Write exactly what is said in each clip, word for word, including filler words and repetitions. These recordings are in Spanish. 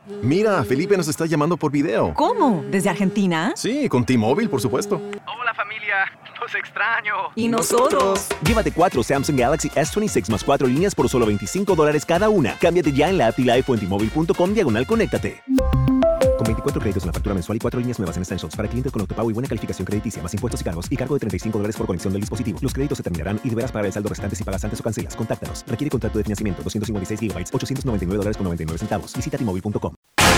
Mira, Felipe nos está llamando por video. ¿Cómo? ¿Desde Argentina? Sí, con T-Mobile, por supuesto. Hola familia, los extraño. ¿Y nosotros? Llévate cuatro Samsung Galaxy S veintiséis más cuatro líneas por solo veinticinco dólares cada una. Cámbiate ya en la app y la o en T-Mobile punto com diagonal conéctate. Con veinticuatro créditos en la factura mensual y cuatro líneas nuevas en Essentials para clientes con autopago y buena calificación crediticia, más impuestos y cargos y cargo de treinta y cinco dólares por conexión del dispositivo. Los créditos se terminarán y deberás pagar el saldo restante si pagas antes o cancelas. Contáctanos. Requiere contrato de financiamiento. doscientos cincuenta y seis gigabytes, ochocientos noventa y nueve dólares con noventa y nueve centavos. Visita T Mobile punto com.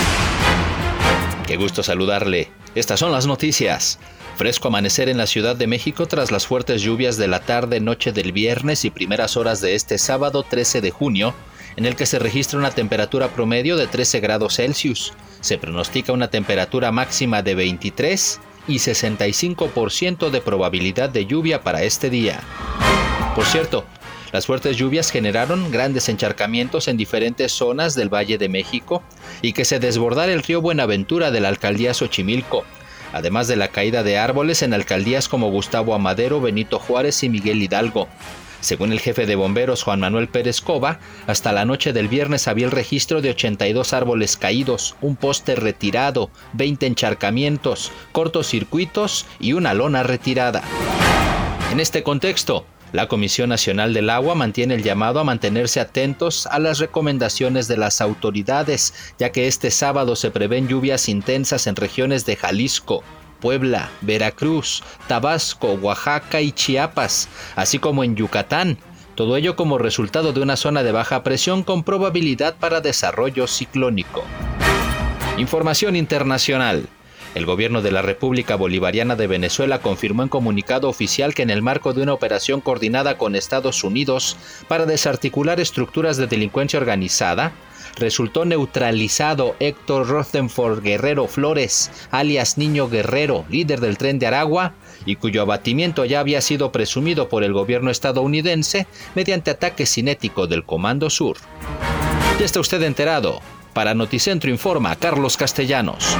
Qué gusto saludarle. Estas son las noticias. Fresco amanecer en la Ciudad de México tras las fuertes lluvias de la tarde-noche del viernes y primeras horas de este sábado trece de junio, en el que se registra una temperatura promedio de trece grados Celsius. Se pronostica una temperatura máxima de veintitrés y sesenta y cinco por ciento de probabilidad de lluvia para este día. Por cierto, las fuertes lluvias generaron grandes encharcamientos en diferentes zonas del Valle de México y que se desbordara el río Buenaventura de la alcaldía Xochimilco, además de la caída de árboles en alcaldías como Gustavo Amadero, Benito Juárez y Miguel Hidalgo. Según el jefe de bomberos Juan Manuel Pérez Cova, hasta la noche del viernes había el registro de ochenta y dos árboles caídos, un poste retirado, veinte encharcamientos, cortocircuitos y una lona retirada. En este contexto, la Comisión Nacional del Agua mantiene el llamado a mantenerse atentos a las recomendaciones de las autoridades, ya que este sábado se prevén lluvias intensas en regiones de Jalisco, Puebla, Veracruz, Tabasco, Oaxaca y Chiapas, así como en Yucatán. Todo ello como resultado de una zona de baja presión con probabilidad para desarrollo ciclónico. Información internacional. El gobierno de la República Bolivariana de Venezuela confirmó en comunicado oficial que en el marco de una operación coordinada con Estados Unidos para desarticular estructuras de delincuencia organizada, resultó neutralizado Héctor Rothenford Guerrero Flores, alias Niño Guerrero, líder del Tren de Aragua, y cuyo abatimiento ya había sido presumido por el gobierno estadounidense mediante ataque cinético del Comando Sur. Ya está usted enterado. Para Noticentro informa Carlos Castellanos.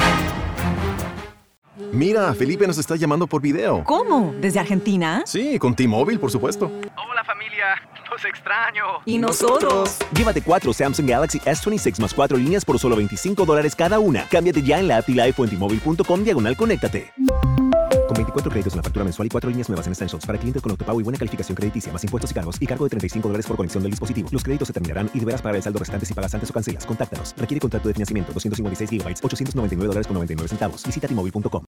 Mira, Felipe nos está llamando por video. ¿Cómo? ¿Desde Argentina? Sí, con T-Mobile, por supuesto. Hola familia, los extraño. ¿Y nosotros? Llévate cuatro Samsung Galaxy S veintiséis más cuatro líneas por solo veinticinco dólares cada una. Cámbiate ya en la app y la o en T Mobile punto com diagonal conéctate. Con veinticuatro créditos en la factura mensual y cuatro líneas nuevas en Essentials para clientes con autopago y buena calificación crediticia, más impuestos y cargos y cargo de treinta y cinco dólares por conexión del dispositivo. Los créditos se terminarán y deberás pagar el saldo restante si pagas antes o cancelas. Contáctanos. Requiere contrato de financiamiento. doscientos cincuenta y seis gigabytes, ochocientos noventa y nueve dólares con noventa y nueve centavos. Visita T Mobile punto com.